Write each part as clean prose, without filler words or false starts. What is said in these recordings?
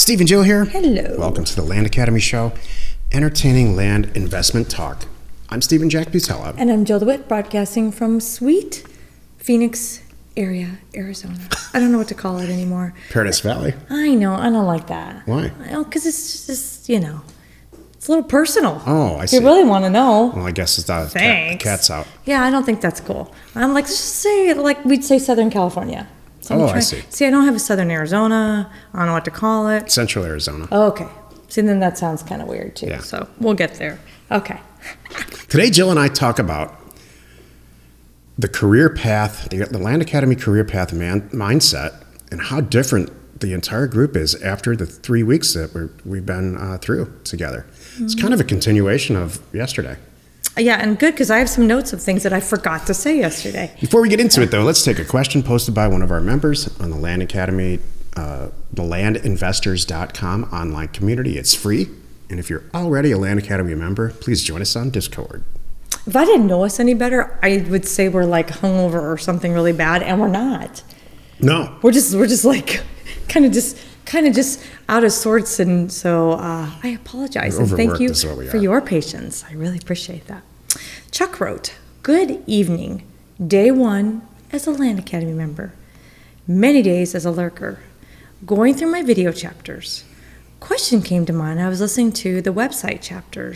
Steve and Jill here. Hello. Welcome to the Land Academy Show, entertaining land investment talk. I'm Steve and Jack Butella. And I'm Jill DeWitt, broadcasting from sweet Phoenix area, Arizona. I don't know what to call it anymore. Paradise Valley. I know, I don't like that. Why? Because it's just, it's a little personal. Oh, I see. If you really want to know. Well, I guess it's not. Thanks. Cat's out. Yeah, I don't think that's cool. I'm like, let's just say, like we'd say Southern California. So I see. See, I don't have a Southern Arizona. I don't know what to call it. Central Arizona. Oh, okay. See, then that sounds kind of weird too. Yeah. So we'll get there. Okay. Today, Jill and I talk about the career path, the Land Academy career path mindset, and how different the entire group is after the 3 weeks that we've been through together. Mm-hmm. It's kind of a continuation of yesterday. Yeah, and good, because I have some notes of things that I forgot to say yesterday. Before we get into it, though, let's take a question posted by one of our members on the Land Academy, the landinvestors.com online community. It's free. And if you're already a Land Academy member, please join us on Discord. If I didn't know us any better, I would say we're like hungover or something really bad, and we're not. No. We're just like kind of just out of sorts, and so I apologize and thank you for your patience. I really appreciate that. Chuck wrote, "Good evening. Day 1 as a Land Academy member. Many days as a lurker. Going through my video chapters. Question came to mind. I was listening to the website chapter.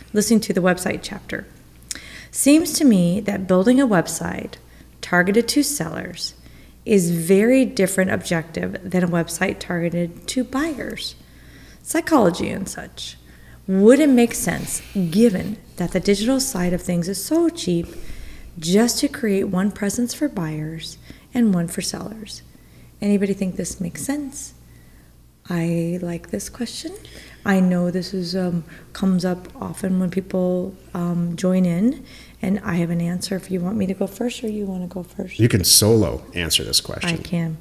Seems to me that building a website targeted to sellers is very different objective than a website targeted to buyers. Psychology and such. Would it make sense, given that the digital side of things is so cheap, just to create one presence for buyers and one for sellers? Anybody think this makes sense?" I like this question. I know this is comes up often when people join in, and I have an answer if you want me to go first or you want to go first. You can solo answer this question. I can.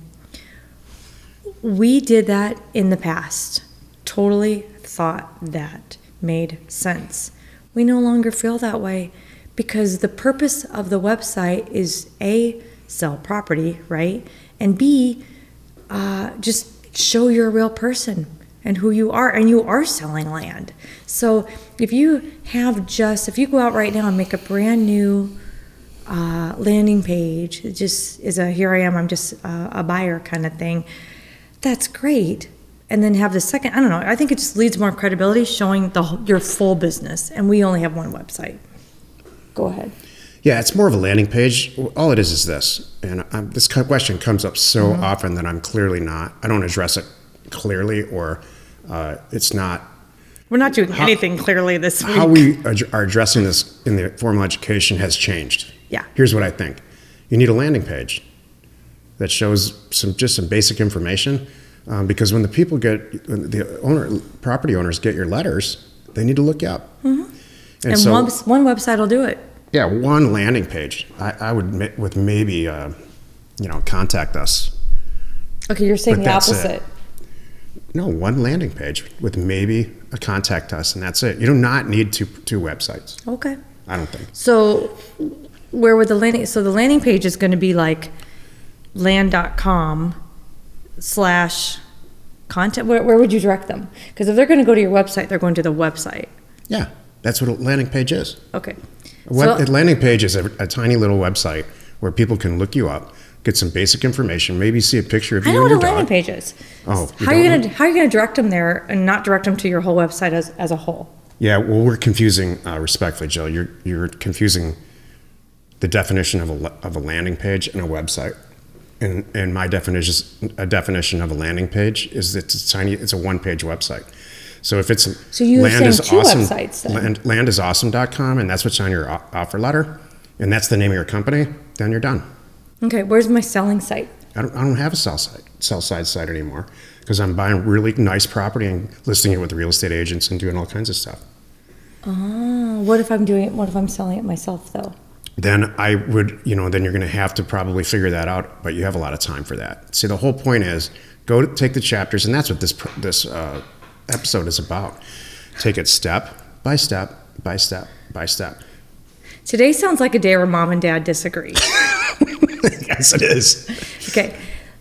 We did that in the past. Totally thought that made sense. We no longer feel that way because the purpose of the website is A, sell property, right? And B, just show you're a real person and who you are, and you are selling land. So if you go out right now and make a brand new landing page, it just is here I am, I'm just a buyer kind of thing, that's great. And then have the second, I don't know, I think it just leads more credibility showing your full business, and we only have one website. Go ahead. Yeah, it's more of a landing page. All it is this, and this question comes up so often that I don't address it clearly, or it's not. We're not doing anything clearly this week. How we are addressing this in the formal education has changed. Yeah. Here's what I think. You need a landing page that shows some basic information, because when property owners get your letters, they need to look you up. Mm-hmm. And so, one website will do it. Yeah, one landing page. I would with maybe contact us. Okay, you're saying the opposite. No, one landing page with maybe a contact us, and that's it. You do not need two websites. Okay. I don't think. So where would the landing page is going to be like land.com/content. Where would you direct them? Because if they're going to go to your website, they're going to the website. Yeah, that's what a landing page is. Okay. A landing page is a tiny little website where people can look you up, get some basic information, maybe see a picture of you and your dog. I know what a landing page is. Oh, how are you going to direct them there and not direct them to your whole website as a whole? Yeah, well, we're confusing, respectfully, Jill. You're confusing the definition of a landing page and a website. And my definition of a landing page is that it's a one-page website. So if it's websites then. landisawesome.com, and that's what's on your offer letter, and that's the name of your company, then you're done. Okay, where's my selling site? I don't have a sell side site anymore because I'm buying really nice property and listing it with real estate agents and doing all kinds of stuff. Oh, what if I'm selling it myself though? Then I would, then you're going to have to probably figure that out, but you have a lot of time for that. See, the whole point is take the chapters, and that's what this episode is about. Take it step by step by step by step. Today sounds like a day where mom and dad disagree. Yes, it is. Okay.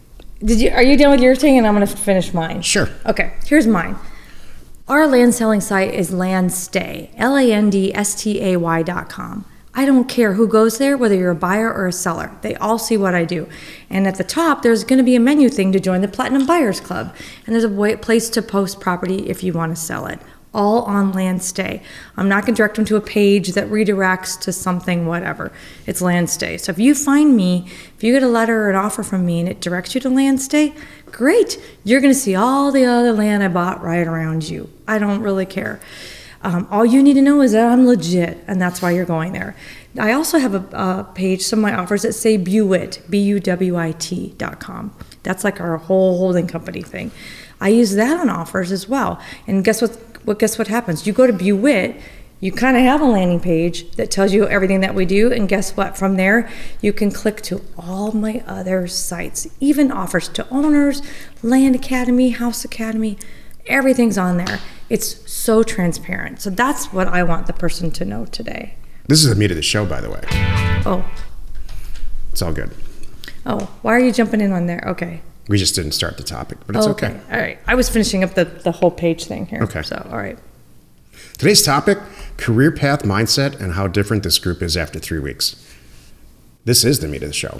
Are you done with your thing? And I'm going to finish mine. Sure. Okay, here's mine. Our land selling site is Landstay, LANDSTAY.com. I don't care who goes there, whether you're a buyer or a seller. They all see what I do. And at the top, there's going to be a menu thing to join the Platinum Buyers Club. And there's a place to post property if you want to sell it. All on Landstay. I'm not going to direct them to a page that redirects to something, whatever. It's Landstay. So if you find me, if you get a letter or an offer from me and it directs you to Landstay, great. You're going to see all the other land I bought right around you. I don't really care. All you need to know is that I'm legit, and that's why you're going there. I also have a page, some of my offers that say Buwit, BUWIT.com. That's like our whole holding company thing. I use that on offers as well. And guess what happens? You go to Buwit, you kind of have a landing page that tells you everything that we do, and guess what? From there, you can click to all my other sites, even offers to owners, Land Academy, House Academy, everything's on there. It's so transparent. So that's what I want the person to know today. This is the meat of the show, by the way. Oh. It's all good. Oh, why are you jumping in on there? Okay. We just didn't start the topic, but it's okay. All right. I was finishing up the whole page thing here. Okay. So, all right. Today's topic, career path mindset and how different this group is after 3 weeks. This is the meat of the show.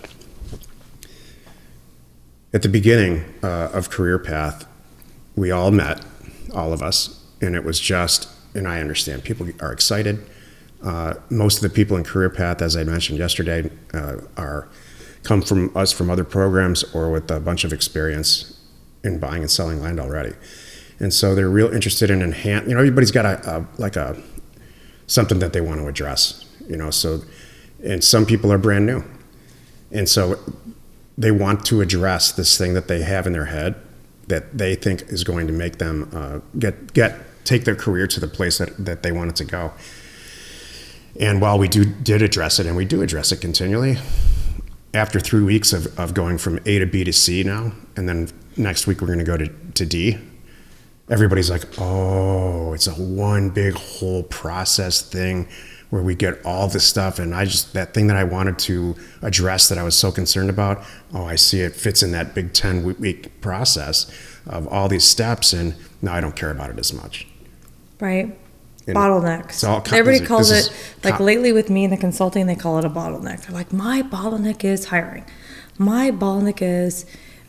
At the beginning of career path, we all met, all of us, and it was just, and I understand, people are excited. Most of the people in career path, as I mentioned yesterday, come from us from other programs or with a bunch of experience in buying and selling land already. And so they're real interested in everybody's got something that they want to address, so, and some people are brand new. And so they want to address this thing that they have in their head that they think is going to make them take their career to the place that they want it to go. And while we did address it, and we do address it continually, after 3 weeks of going from A to B to C now, and then next week we're going to go to D, everybody's like, oh, it's a one big whole process thing where we get all this stuff, and that thing that I wanted to address that I was so concerned about, I see it fits in that big 10-week process of all these steps, and now I don't care about it as much. Right. Bottlenecks. Everybody calls it, lately with me in the consulting, they call it a bottleneck. They're like, my bottleneck is hiring. My bottleneck is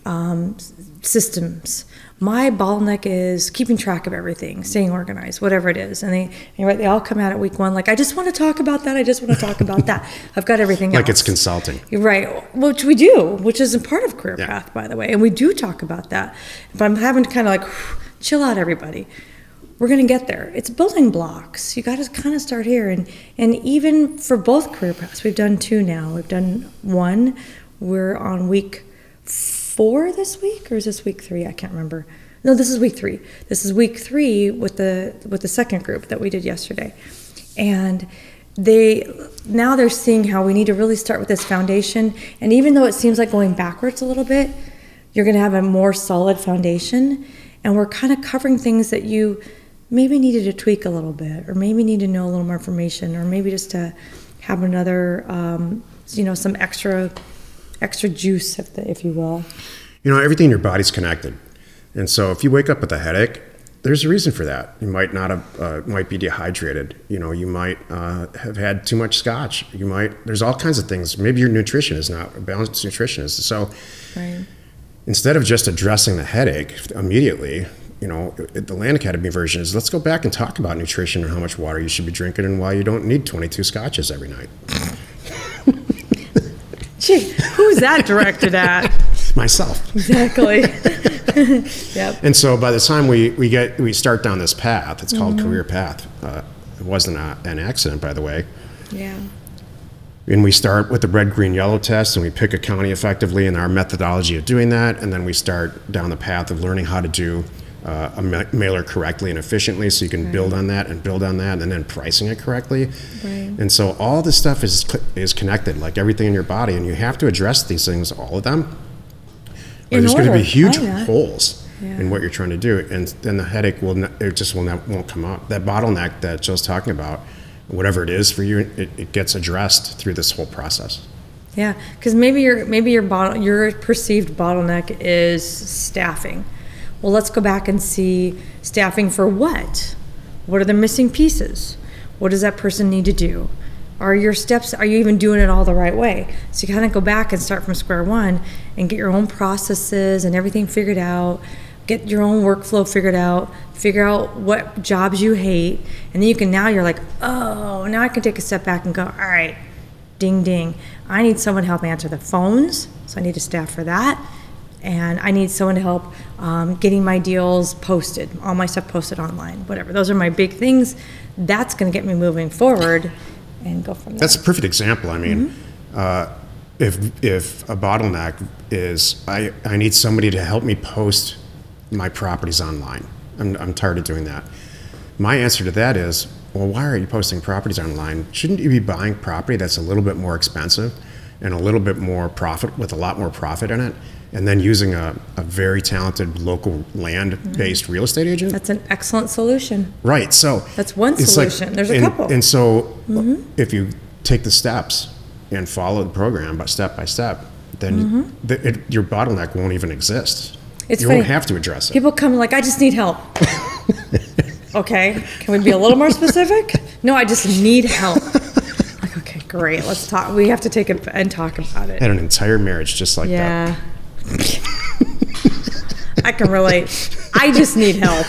systems. My bottleneck is keeping track of everything, staying organized, whatever it is. And they all come out at week one like, I just want to talk about that. I just want to talk about that. I've got everything else. Like it's consulting. Right, which we do, which is a part of career path, by the way. And we do talk about that. But I'm having to kind of chill out, everybody. We're going to get there. It's building blocks. You got to kind of start here. And even for both career paths, we've done 2 now. We've done 1. We're on week 4 this week, or is this week 3? I can't remember. No, this is week 3. This is week 3 with the second group that we did yesterday. And they're seeing how we need to really start with this foundation. And even though it seems like going backwards a little bit, you're going to have a more solid foundation. And we're kind of covering things that you maybe needed to tweak a little bit, or maybe need to know a little more information, or maybe just to have another, some extra juice, if you will. Everything in your body's connected. And so if you wake up with a headache, there's a reason for that. You might not have, might be dehydrated. You might have had too much scotch. There's all kinds of things. Maybe your nutrition is not a balanced nutrition. So right. Instead of just addressing the headache immediately, the Land Academy version is, let's go back and talk about nutrition and how much water you should be drinking and why you don't need 22 scotches every night. Gee, who's that directed at? Myself. Exactly. Yep. And so by the time we start down this path, it's called career path. It wasn't an accident, by the way. Yeah. And we start with the red, green, yellow test, and we pick a county effectively and our methodology of doing that. And then we start down the path of learning how to do a mailer correctly and efficiently, so you can build on that, and then pricing it correctly. Right. And so all this stuff is connected, like everything in your body, and you have to address these things, all of them. Or there's going to be huge holes in what you're trying to do, and then the headache won't come up. That bottleneck that Joe's talking about, whatever it is for you, it gets addressed through this whole process. Yeah, because your perceived bottleneck is staffing. Well, let's go back and see staffing for what? What are the missing pieces? What does that person need to do? Are you even doing it all the right way? So you kind of go back and start from square one and get your own processes and everything figured out, get your own workflow figured out, figure out what jobs you hate, and then you're like, oh, now I can take a step back and go, all right, ding, ding. I need someone to help answer the phones, so I need a staff for that. And I need someone to help getting my deals posted, all my stuff posted online, whatever. Those are my big things. That's going to get me moving forward and go from there. That's a perfect example. I mean, if a bottleneck is I need somebody to help me post my properties online. I'm tired of doing that. My answer to that is, well, why are you posting properties online? Shouldn't you be buying property that's a little bit more expensive and a little bit more profit, with a lot more profit in it, and then using a very talented local land-based real estate agent? That's an excellent solution. Right. So that's one solution. There's a couple. And so if you take the steps and follow the program step by step, then your bottleneck won't even exist. You won't have to address it. People come like, I just need help. Okay, can we be a little more specific? No, I just need help. Like, okay, great, let's talk. We have to take it and talk about it. Had an entire marriage just like that. Yeah. I can relate. I just need help.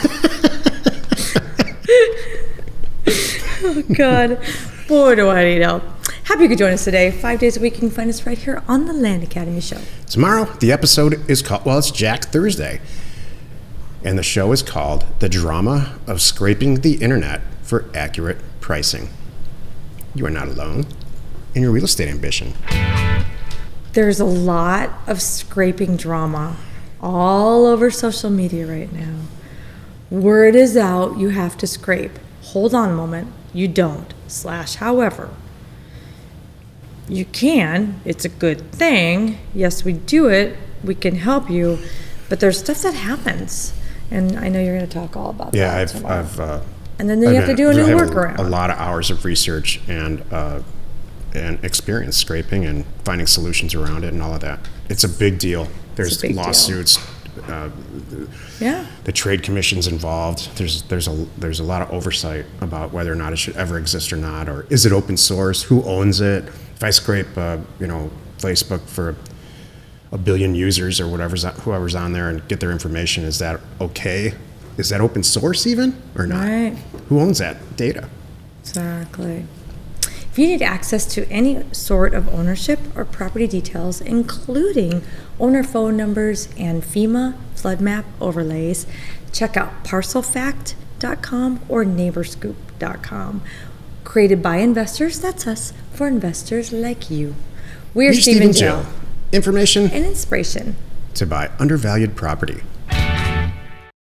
Oh, God. Boy, do I need help. Happy you could join us today. 5 days a week, you can find us right here on the Land Academy Show. Tomorrow, the episode is called, it's Jack Thursday. And the show is called The Drama of Scraping the Internet for Accurate Pricing. You are not alone in your real estate ambition. There's a lot of scraping drama all over social media right now. Word is out, you have to scrape. Hold on a moment, you don't. However. You can, it's a good thing. Yes, we do it, we can help you, but there's stuff that happens. And I know you're going to talk all about that. Yeah, and then you have to do a new workaround. A lot of hours of research and experience scraping and finding solutions around it and all of that. It's a big deal. There's lawsuits. The trade commission's involved. There's a lot of oversight about whether or not it should ever exist or not, or is it open source? Who owns it? If I scrape, Facebook for 1 billion users or whoever's on there and get their information, is that okay? Is that open source even or not? Right. Who owns that data? Exactly. If you need access to any sort of ownership or property details, including owner phone numbers and FEMA flood map overlays, check out parcelfact.com or neighborscoop.com. Created by investors, that's us, for investors like you. We're Steve and Jill. Information and inspiration to buy undervalued property.